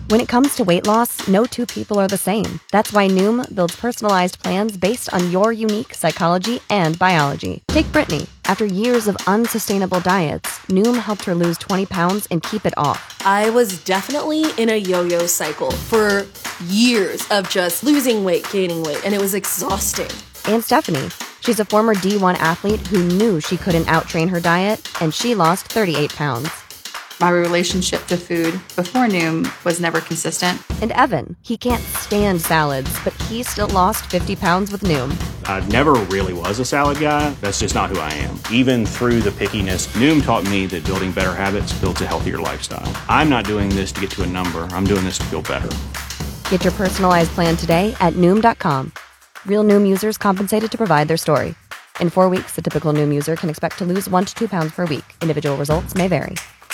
When it comes to weight loss, no two people are the same. That's why Noom builds personalized plans based on your unique psychology and biology. Take Brittany. After years of unsustainable diets, Noom helped her lose 20 pounds and keep it off. I was definitely in a yo-yo cycle for years of just losing weight, gaining weight, and it was exhausting. And Stephanie. She's a former D1 athlete who knew she couldn't outtrain her diet, and she lost 38 pounds. My relationship to food before Noom was never consistent. And Evan, he can't stand salads, but he still lost 50 pounds with Noom. I never really was a salad guy. That's just not who I am. Even through the pickiness, Noom taught me that building better habits builds a healthier lifestyle. I'm not doing this to get to a number. I'm doing this to feel better. Get your personalized plan today at Noom.com. Real Noom users compensated to provide their story. In 4 weeks, the typical Noom user can expect to lose 1 to 2 pounds per week. Individual results may vary.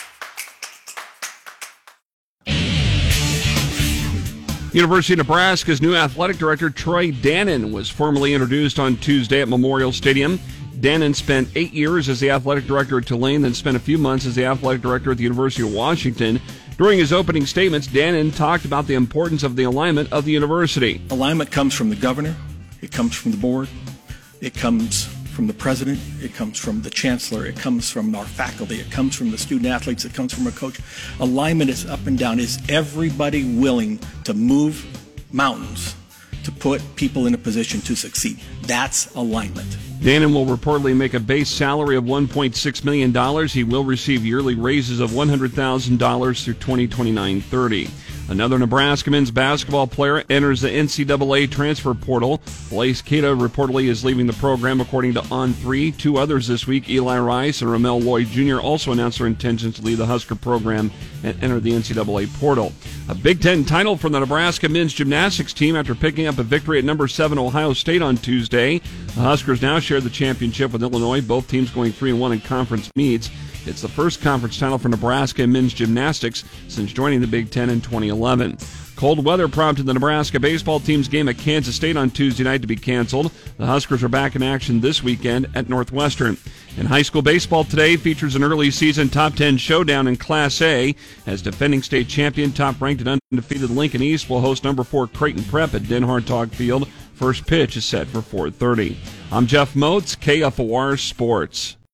University of Nebraska's new athletic director, Troy Dannen, was formally introduced on Tuesday at Memorial Stadium. Dannen spent 8 years as the athletic director at Tulane, then spent a few months as the athletic director at the University of Washington. During his opening statements, Dannen talked about the importance of the alignment of the university. Alignment comes from the governor, it comes from the board, it comes from the president, it comes from the chancellor, it comes from our faculty, it comes from the student athletes, it comes from a coach. Alignment is up and down. Is everybody willing to move mountains to put people in a position to succeed? That's alignment. Dannen will reportedly make a base salary of $1.6 million. He will receive yearly raises of $100,000 through 2029-30. Another Nebraska men's basketball player enters the NCAA transfer portal. Blaise Keita reportedly is leaving the program, according to On3. 2 others this week, Eli Rice and Ramel Lloyd Jr., also announced their intentions to leave the Husker program and enter the NCAA portal. A Big Ten title for the Nebraska men's gymnastics team after picking up a victory at number 7 Ohio State on Tuesday. The Huskers now share the championship with Illinois, both teams going 3-1 in conference meets. It's the first conference title for Nebraska in men's gymnastics since joining the Big Ten in 2011. Cold weather prompted the Nebraska baseball team's game at Kansas State on Tuesday night to be canceled. The Huskers are back in action this weekend at Northwestern. And high school baseball today features an early season top 10 showdown in Class A as defending state champion, top-ranked and undefeated Lincoln East will host number 4 Creighton Prep at Den Hartog Field. First pitch is set for 4:30. I'm Jeff Moats, KFOR Sports.